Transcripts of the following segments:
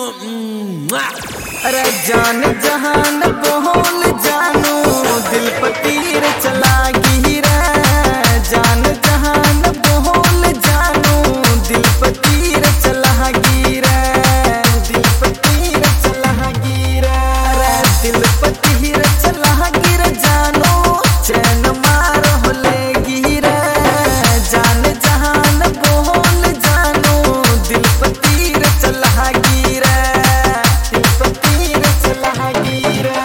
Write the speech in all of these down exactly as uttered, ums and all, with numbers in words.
अरे जान जहान बोल जानू दिल पर तीर चलागी रे। जान जहान बोल जानू दिल पर तीर चलागी रे। दिल पर तीर चलागी रे। अरे दिल पर तीर चलागी रे जानू चैन मार हो लेगी रे। जान जहान बोल जानू दिल पर तीर चलागी रे। दिल पर तीर चलागी रे।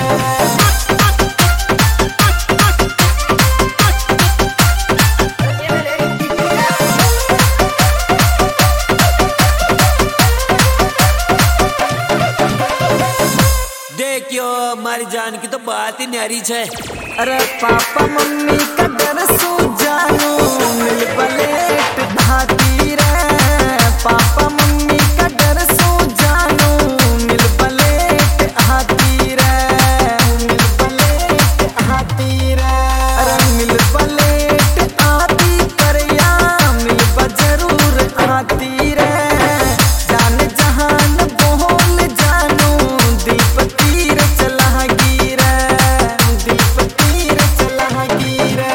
देखियो हमारी जान की तो बात ही न्यारी छे। अरे पापा मम्मी का डर सो जानू मिल पलेट भाती रे। पापा मम्मी का डर सो जानू मिल पलेट हाथी रे। मिल पलेट हाथी रे। अरे मिल पलेट आती कर या मिल जरूर आती रे। जान जहान बोल जानू दिल पर तीर चलागी रे। दिल पर तीर चलागी रे।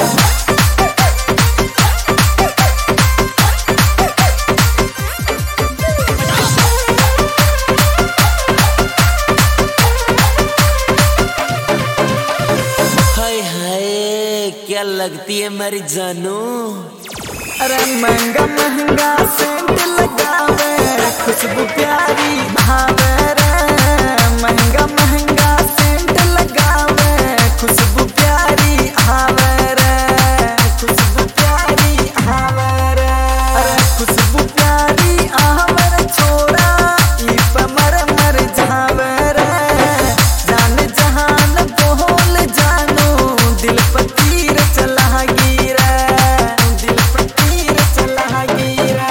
हाय हाय क्या लगती है मेरी जानू। अरे महंगा महंगा सेंट लगावे खुशबू प्यारी भावे रे। महंगा महंगा सेंट लगावे खुशबू प्यारी आवे रे। खुशबू प्यारी आवे रे। अरे खुशबू प्यारी आवे रे छोरा ई पे मर मर जावे रे। जान जहान बोल जानू दिल पर तीर चलागी रे। दिल पर तीर चलागी रे।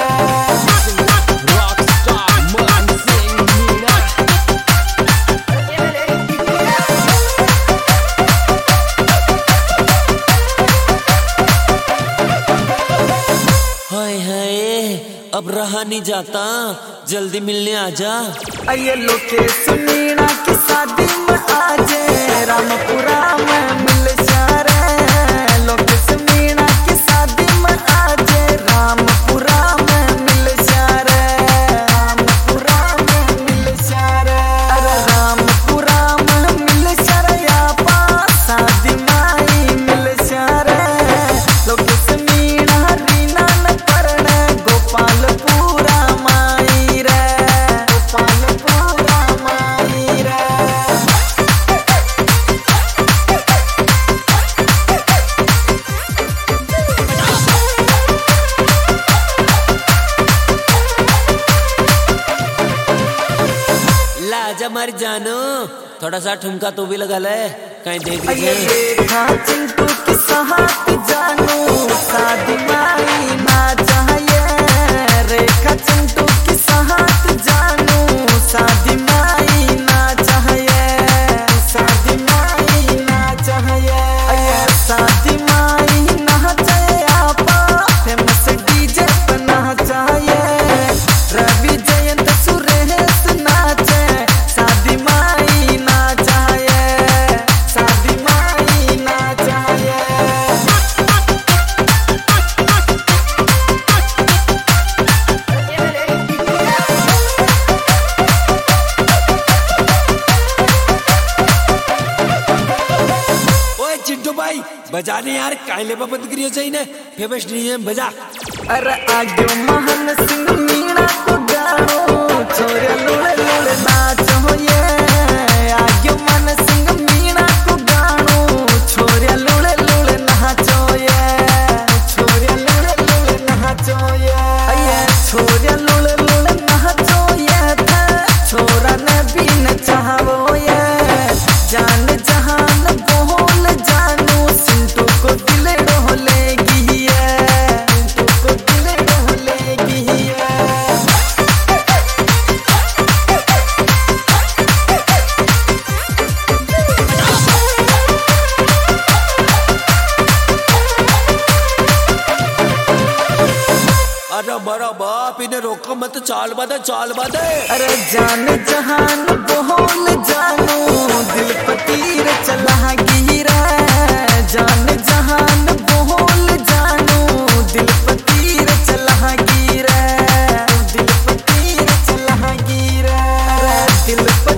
हाय हाय अब रहा नहीं जाता, जल्दी मिलने आजा। ये लोकेशन मीणा की शादी में आजे रामपुरा में मिल जा रे। लोकेशन मीणा की शादी में आजे रामपुरा में मिल जा रे। रामपुरा में मिल जा रे। अरे रामपुरा में मिल जा रे। या पास शादी माई मिल जा रे। लोकेशन मीणा रीना न पड़ने गोपालपुरा माई रे। गोपालपुरा माई रे। लाजा मर जानू थोड़ा सा ठुमका तो भी लगा ले कहीं देख ये लीजिए। देखा चिंटू की साहत जानू शादी माई ना चाहिए। रेखा चिंटू की साहत जानू शादी माई ना चाहिए। शादी माई ना चाहिए। ये शादी माई ना चाहिए। आपा फेमस डीजे पे ना चाहिए। रवि जयंत सुरेश नाचे शादी माई ना चाहिए। शादी माई ना चाहिए। ओए चिंटू भाई बजाने यार कायले पर बंद करियो चाहिए ना फेमस डीजे बजा। अरे आगे महन सिंह मीणा को गाओ छोरे लुले लुले नाचो ये। आगे मन सिंह मीणा को गाओ छोरे लुले लुले नाचो ये। छोरे लुले लुले नाचो ये। ये छोरे लुले लुले नाचो ये था छोरा ने भी न चाहो ये। जान जहान बोल जानू सिंटू को दिल डोलेगी ये। सिंटू को दिल डोलेगी ये। को मत चाल बदे चाल बदे। अरे जान जहान बोल जानू दिल पतीर चला गिरा, जान जहान बोल जानू दिल पतीर चला गिरा, दिल पतीर चला गिरा, दिल